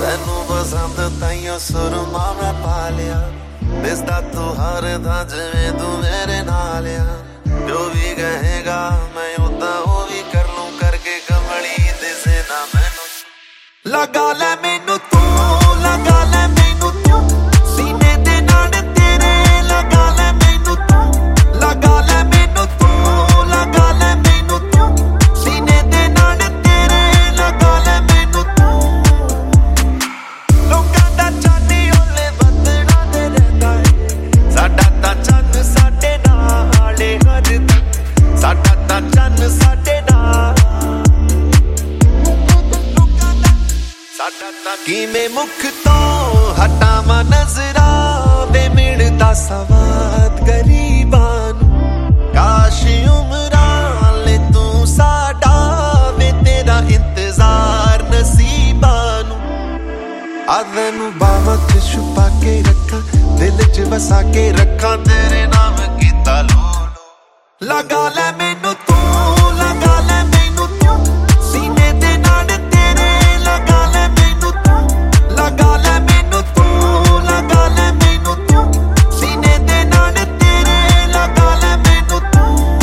तेनू पसंद ताइयों सुरमा मैं पा लिया दिसदा तू हर थां जिवें तू मेरे नाल आ जो भी कहेगा मैं उदा वो भी कर लूं करके कमली दिसे ना मैनू लगा ले मैनू तू लगा ले मैनू तू सीने दे नाल तेरे लगा ले मैनू तू लगा ले मैनू तू लगा ले मैनू तू सीने दे नाल तेरे लगा ले मैनू तू लोकां दा चांदी ओले बदड़ा दे रहंदा है साडा तां चंन साडे नाल हर साडा तां चंन साडे नाल साडा तां किवें मुख तो हटावां नज़रां वे मिलदा सवाद गरीबां नूं काश उमरां ले तू साडा वे तेरा इंतजार नसीबां नूं आदनू बावां च छुपा के रखा दिल च बसा के रखा तेरे नाम कीता लूलू लगा ले मैनू तू लगा ले मैनू तू सीने दे नाल तेरे लगा ले मैनू तू लगा ले मैनू तू लगा ले मैनू तू सीने दे नाल तेरे लगा ले मैनू तू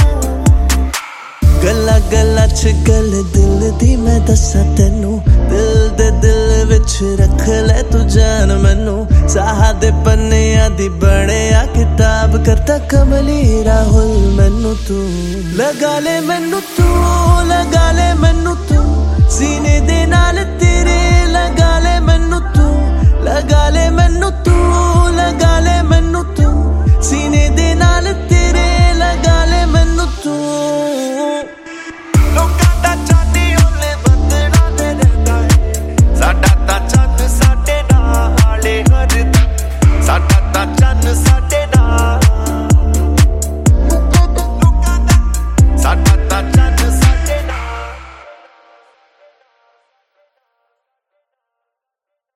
गल्ला गल्ला च गल दिल दी मैं दस्सां तैनू दिल दे दिल विच रख ले तू जान मैनू साह दे पन्नियां दी बणिया किताब करता कमली राहुल मैनू तू लगा ले मैनू तू लगा ले मैनू तू सीने दे नाल तेरे